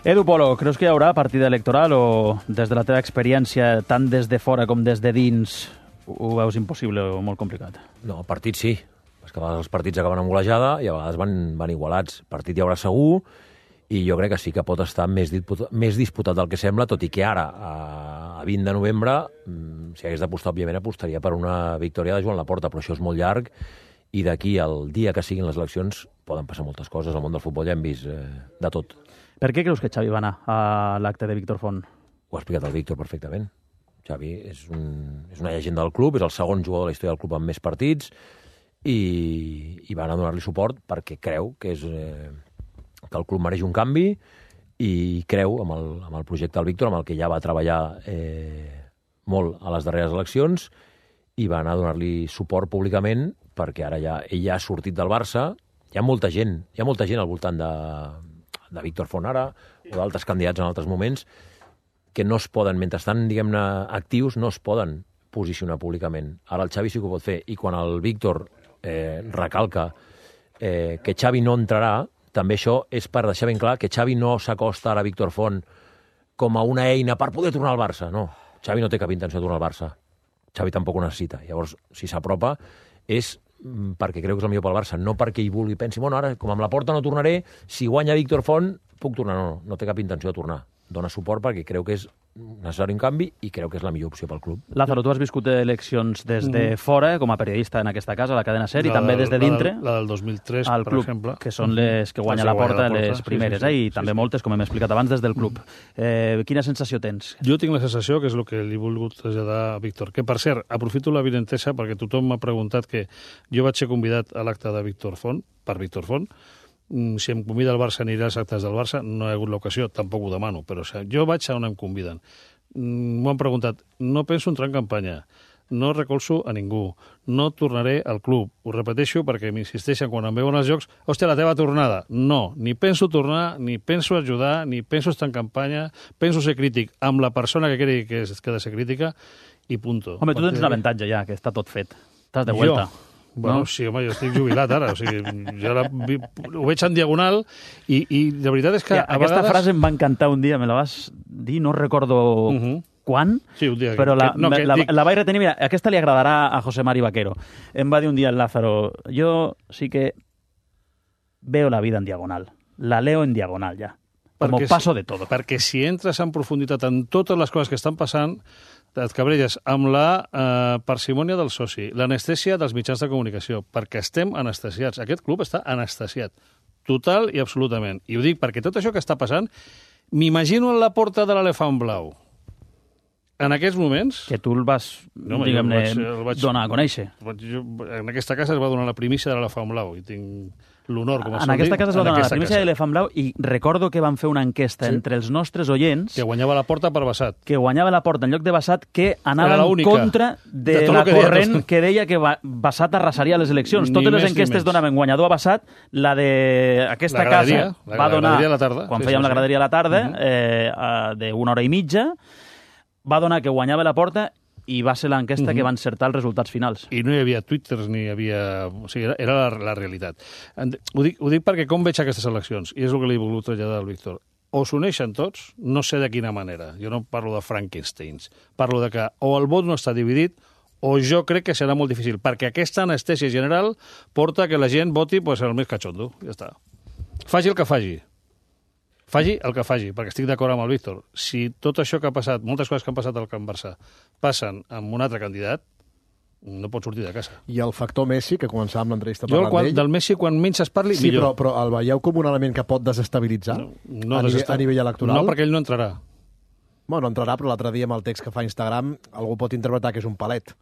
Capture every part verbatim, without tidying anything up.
Edu Polo, creus que hi haurà partida electoral o des de la teva experiència, tant des de fora com des de dins, ho veus impossible o molt complicat? No, partit sí. És que a vegades els partits acaben amb golejada i a vegades van, van igualats. Partit hi haurà segur i jo crec que sí que pot estar més disputat, més disputat del que sembla, tot i que ara, a, a vint de novembre, si hagués d'apostar, òbviament, apostaria per una victòria de Joan Laporta, però això és molt llarg i d'aquí al dia que siguin les eleccions poden passar moltes coses. Al món del futbol ja hem vist eh, de tot. Per què creus que Xavi va anar a l'acte de Víctor Font? Ho ha explicat el Víctor perfectament. Xavi és, un, és una llegenda del club, és el segon jugador de la història del club amb més partits i, i va anar a donar-li suport perquè creu que, és, eh, que el club mereix un canvi i creu amb el, amb el projecte del Víctor, amb el que ja va treballar eh, molt a les darreres eleccions, i va anar a donar-li suport públicament perquè ara ja ell ja ha sortit del Barça. Hi ha molta gent, hi ha molta gent al voltant de, de Víctor Font ara, o d'altres candidats en altres moments, que no es poden, mentre estan, diguem-ne, actius, no es poden posicionar públicament. Ara el Xavi sí que ho pot fer, i quan el Víctor eh, recalca eh, que Xavi no entrarà, també això és per deixar ben clar que Xavi no s'acosta ara a Víctor Font com a una eina per poder tornar al Barça. No, Xavi no té cap intenció de tornar al Barça. Xavi tampoc ho necessita. Llavors, si s'apropa, és perquè creu que és el millor pel Barça, no perquè ell vulgui pensi, bueno, ara, com amb la Porta no tornaré, si guanya Víctor Font, puc tornar. No, no, no té cap intenció de tornar. Dona suport perquè creu que és necessari un canvi i creu que és la millor opció pel club. Lázaro, tu has viscut eleccions des de mm. fora, com a periodista en aquesta casa, a la cadena SER, i també des de dintre, la, la del dos mil tres, al club, per exemple, que són les que guanya la Porta, la porta les primeres, sí, sí, sí, eh? I sí, també sí. moltes, com hem explicat abans, des del club. Eh, quina sensació tens? Jo tinc la sensació, que és el que li he volgut traslladar a Víctor, que, per cert, aprofito l'avinentesa perquè tothom m'ha preguntat que jo vaig ser convidat a l'acte de Víctor Font, per Víctor Font. Si em convida el Barça, aniré als actes del Barça. No hi ha hagut l'ocasió, tampoc ho demano, però o sigui, jo vaig a on em conviden. M'ho han preguntat, no penso entrar en campanya, no recolzo a ningú, no tornaré al club. Ho repeteixo perquè m'insisteixen quan em veuen als jocs, hòstia, la teva tornada. No, ni penso tornar, ni penso ajudar, ni penso estar en campanya, penso ser crític amb la persona que cregui que, és, que ha de ser crítica, i punto. Home, tu tens un avantatge ja, que està tot fet. Estàs de vuelta. Jo? Bueno, no? Sí, home, jo estic jubilat ara, o sigui, jo ara ho veig en diagonal i, i la veritat és que... Sí, a aquesta vegades... frase em va encantar un dia, me la vas dir, no recordo uh -huh. quan, sí, un dia però la, que, no, que la, dic... la vaig retenir. Mira, aquesta li agradarà a José Mari Vaquero. Em va dir un dia el Lázaro, jo sí que veo la vida en diagonal, la leo en diagonal ja, como perquè paso si, de todo. Perquè si entres en profunditat en totes les coses que estan passant, et cabrelles amb la eh, parsimònia del soci, l'anestèsia dels mitjans de comunicació, perquè estem anestesiats. Aquest club està anestesiat, total i absolutament. I ho dic perquè tot això que està passant, m'imagino en la Porta de l'Elefant Blau. En aquests moments... Que tu el vas, no, diguem-ne, donar a conèixer. Jo, en aquesta casa es va donar la primícia de l'Elefant Blau i tinc l'honor, com en aquesta casa es va donar la primícia de l'Elefant Blau i recordo que van fer una enquesta sí? entre els nostres oients... Que guanyava la Porta per Bassat. Que guanyava la Porta en lloc de Bassat, que anava en contra de, de la que corrent deia que deia que Bassat arrasaria les eleccions. Ni Totes les enquestes donaven guanyador a Bassat. La d'aquesta casa la va donar, a la tarda. quan sí, fèiem sí, la graderia a la tarda, uh -huh. eh, d'una hora i mitja, va donar que guanyava la Porta i va ser l'enquesta uh -huh. que va encertar els resultats finals. I no hi havia twitters, ni hi havia... O sigui, era, era la, la realitat. Ho dic, ho dic perquè com veig aquestes eleccions, i és el que li he volgut traslladar al Víctor, o s'uneixen tots, no sé de quina manera, jo no parlo de Frankensteins, parlo de que o el vot no està dividit, o jo crec que serà molt difícil, perquè aquesta anestèsia general porta que la gent voti pues, el més catxondo. Ja està. Faci el que faci. Faci el que faci, perquè estic d'acord amb el Víctor. Si tot això que ha passat, moltes coses que han passat al Camp Barça, passen amb un altre candidat, no pot sortir de casa. I el factor Messi, que començàvem l'entrevista parlant d'ell... Jo del Messi, quan menys es parli, sí, millor. Sí, però, però el veieu com un element que pot desestabilitzar no, no a, desestab... nivell, a nivell electoral? No, perquè ell no entrarà. Bueno, entrarà, però l'altre dia amb el text que fa a Instagram algú pot interpretar que és un palet.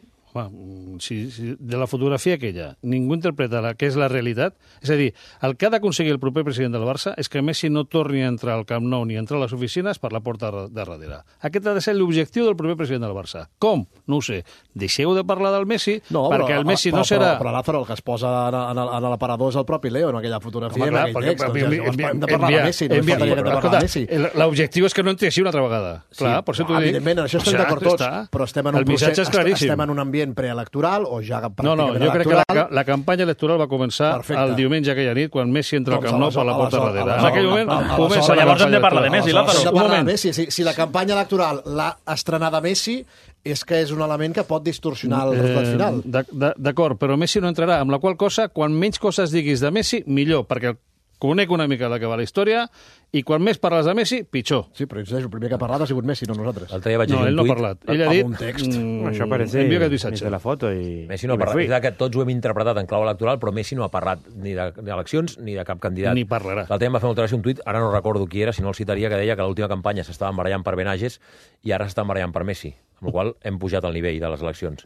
Home, si, si de la fotografia aquella ningú interpreta la, que és la realitat, és a dir, el que ha d'aconseguir el proper president del Barça és que Messi no torni a entrar al Camp Nou ni a entrar a les oficines per la porta de darrere. Aquest ha de ser l'objectiu del proper president del Barça. Com? No ho sé. Deixeu de parlar del Messi, no, perquè però, el Messi però, no serà... Però, però Lázaro, el que es posa en, en, en l'aparador és el propi Leo, en aquella fotografia, home, clar, en aquell text. Doncs ja, hem de parlar envia, de Messi, no envia, ens faltaria que hem de parlar de Messi. L'objectiu és que no entri així una altra vegada. Clar, sí, per això t'ho dic. Evidentment, això estem d'acord tots, però estem en un, el procés, estem en un ambient ambient preelectoral o ja pràcticament electoral? No, no, jo crec que la, la campanya electoral va començar el diumenge aquella nit, quan Messi entra al Camp Nou per la porta darrere. En aquell moment comença la llavors hem de parlar de Messi, Lázaro. Un moment. Si la campanya electoral l'ha estrenada Messi, és que és un element que pot distorsionar el resultat final. D'acord, però Messi no entrarà, amb la qual cosa, quan menys coses diguis de Messi, millor, perquè conec una mica de què va la història, i quan més parles de Messi, pitjor. Sí, però el primer que ha parlat ha sigut Messi, no nosaltres. No, ell no ha parlat. Ell ha dit... un text. Mm, això parece... Envia aquest missatge. De la foto i... Messi no ha parlat. És que tots ho hem interpretat en clau electoral, però Messi no ha parlat ni d'eleccions ni de cap candidat. Ni parlarà. L'altre dia em va fer molta gràcia un tuit, ara no recordo qui era, si no el citaria, que deia que l'última campanya s'estava barallant per Benages i ara s'està barallant per Messi, amb la qual cosa hem pujat el nivell de les eleccions.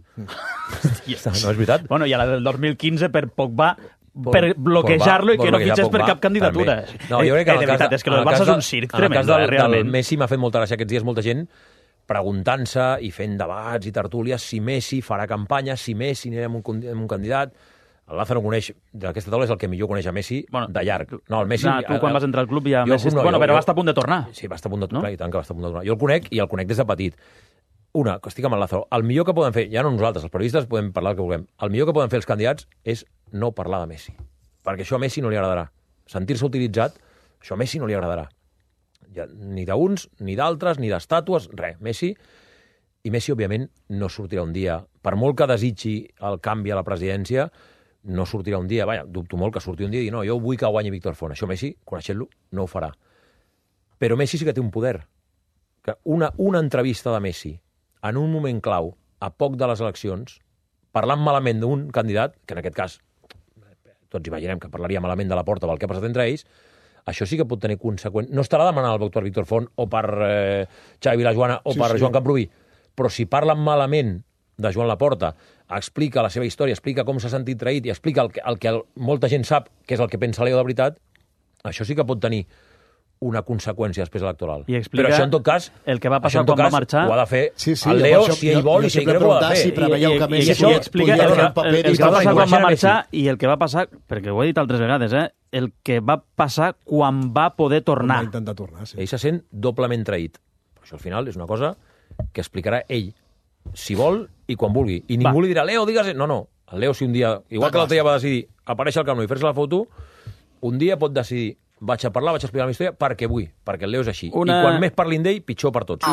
No és veritat? Bueno, i a la del dos mil quinze per Pogba per bloquejar-lo i que no fitxés per cap candidatura. No, jo crec que de veritat, és que el Barça és un circ tremendo, realment. En el cas del Messi m'ha fet molta gràcia aquests dies, molta gent preguntant-se i fent debats i tertúlies si Messi farà campanya, si Messi anirà amb un, amb un candidat. El Lázaro coneix, d'aquesta taula és el que millor coneix a Messi bueno, de llarg. No, el Messi... No, tu quan vas entrar al club ja Messi... No, bueno, jo, però jo, va estar a punt de tornar. Sí, va estar a punt de tornar, no? I tant que va estar a punt de tornar. Jo el conec i el conec des de petit. Una, que estic amb el Lázaro, el millor que poden fer, ja no nosaltres, els periodistes podem parlar el que vulguem, el millor que poden fer els candidats és no parlar de Messi. Perquè això a Messi no li agradarà. Sentir-se utilitzat, això a Messi no li agradarà. Ja, ni d'uns, ni d'altres, ni d'estàtues, res. Messi... I Messi, òbviament, no sortirà un dia. Per molt que desitgi el canvi a la presidència, no sortirà un dia. Vaja, dubto molt que surti un dia i dir no, jo vull que guanyi Víctor Font. Això Messi, coneixent-lo, no ho farà. Però Messi sí que té un poder. Que una, una entrevista de Messi en un moment clau, a poc de les eleccions, parlant malament d'un candidat, que en aquest cas tots imaginem que parlaria malament de la Porta pel que ha passat entre ells, això sí que pot tenir conseqüències. No estarà demanant al doctor Víctor Font o per eh, Xavi Vilajoana o sí, per sí. Joan Camprubí, però si parlen malament de Joan Laporta, explica la seva història, explica com s'ha sentit traït i explica el que, el que molta gent sap que és el que pensa Leo de veritat, això sí que pot tenir una conseqüència després electoral. Però això, en tot cas, el que va passar quan cas, va marxar... ho ha de fer sí, sí, el Leo, això, si ell vol, i si ell creu que ho ha de fer. Si preveieu que Messi I, i, i, això explica el, el, el, el, el que va passar quan va marxar i el que va passar, perquè ho he dit altres vegades, eh, el que va passar quan va poder tornar. Va intentar tornar, sí. Ell se sent doblement traït. Però això, al final, és una cosa que explicarà ell, si vol i quan vulgui. I ningú va. Li dirà, Leo, digues... No, no. El Leo, si un dia, igual que l'altre dia va decidir aparèixer al Camp Nou i fer-se la foto, un dia pot decidir, vaig a parlar, vaig a explicar la meva història, perquè vull, perquè el Leo és així. Una... I quan més parlin d'ell, pitjor per tots.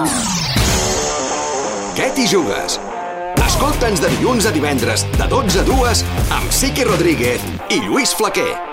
Què t'hi jugues? Escolta'ns de dilluns a divendres, de dotze a dues, amb Siqui Rodríguez i Lluís Flaquer.